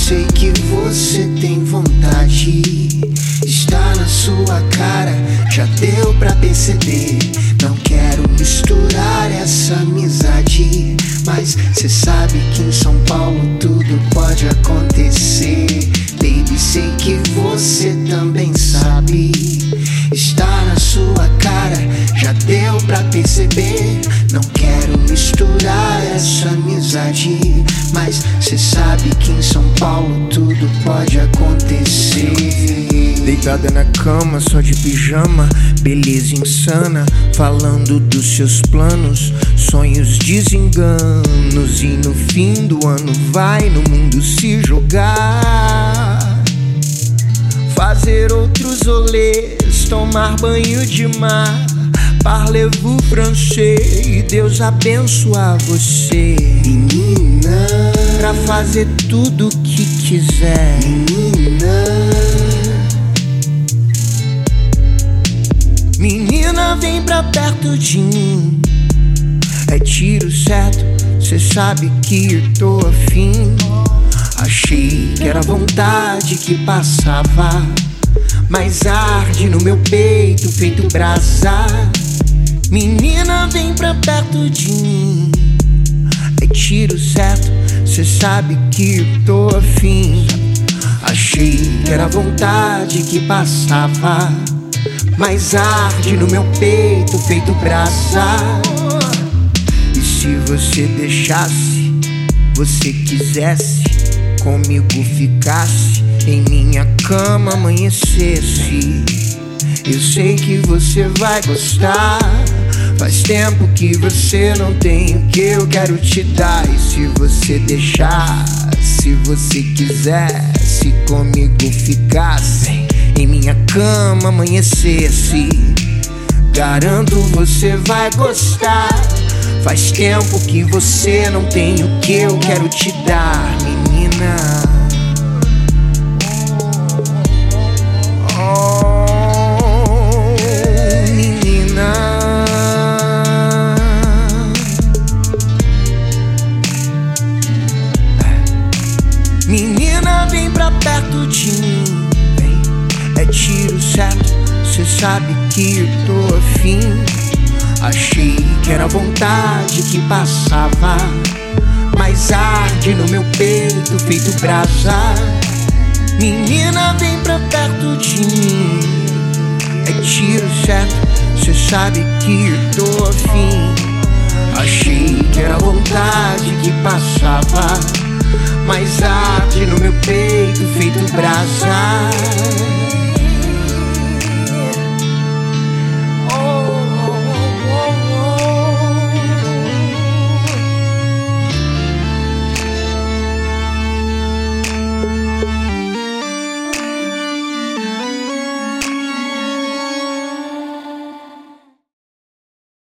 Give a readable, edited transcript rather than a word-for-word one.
sei que você tem vontade, está na sua cara, já deu pra perceber. Não quero misturar essa amizade, mas cê sabe que em São Paulo tudo pode acontecer. Baby, sei que você também sabe, está na sua cara, já deu pra perceber. Não quero misturar essa amizade, mas cê sabe que em São Paulo tudo pode acontecer. Deitada na cama, só de pijama, beleza insana, falando dos seus planos, sonhos, desenganos. E no fim do ano vai no mundo se jogar, fazer outros rolês, tomar banho de mar, parlez-vous francês, e Deus abençoar você, menina, pra fazer tudo que quiser, menina. Menina, vem pra perto de mim, é tiro certo, cê sabe que eu tô afim. Achei que era vontade que passava, mas arde no meu peito feito brasa. Menina, vem pra perto de mim, é tiro certo, cê sabe que eu tô afim. Achei que era vontade que passava, mas arde no meu peito feito brasa. E se você deixasse, você quisesse, comigo ficasse, em minha cama amanhecesse, eu sei que você vai gostar. Faz tempo que você não tem o que eu quero te dar. E se você deixar, se você quisesse, comigo ficasse, em minha cama amanhecesse, garanto você vai gostar. Faz tempo que você não tem o que eu quero te dar, menina. Oh, menina. Menina, vem pra perto de mim, é tiro certo, cê sabe que eu tô afim. Achei que era vontade que passava, mas arde no meu peito feito brasa. Menina, vem pra perto de mim, é tiro certo, cê sabe que eu tô afim. Achei que era vontade que passava, mas arde no meu peito feito brasa.